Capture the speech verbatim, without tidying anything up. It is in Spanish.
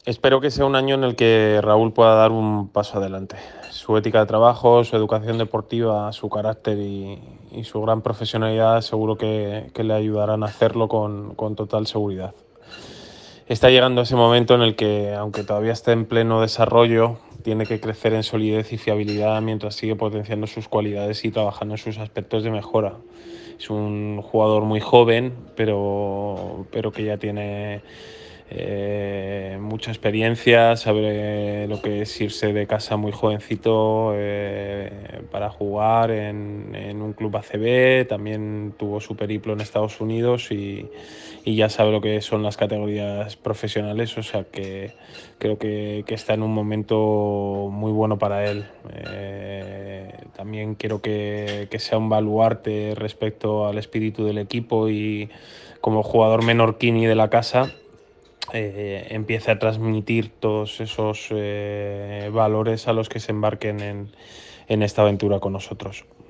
Espero que sea un año en el que Raúl pueda dar un paso adelante. Su ética de trabajo, su educación deportiva, su carácter y, y su gran profesionalidad seguro que, que le ayudarán a hacerlo con, con total seguridad. Está llegando ese momento en el que, aunque todavía esté en pleno desarrollo, tiene que crecer en solidez y fiabilidad mientras sigue potenciando sus cualidades y trabajando en sus aspectos de mejora. Es un jugador muy joven, pero, pero que ya tiene eh, mucha experiencia, sabe lo que es irse de casa muy jovencito eh, para jugar en, en un club A C B, también tuvo su periplo en Estados Unidos y, y ya sabe lo que son las categorías profesionales, o sea que creo que, que está en un momento muy bueno para él. Eh, también quiero que, que sea un baluarte respecto al espíritu del equipo y como jugador menorquini de la casa, eh, empiece a transmitir todos esos eh, valores a los que se embarquen en, en esta aventura con nosotros.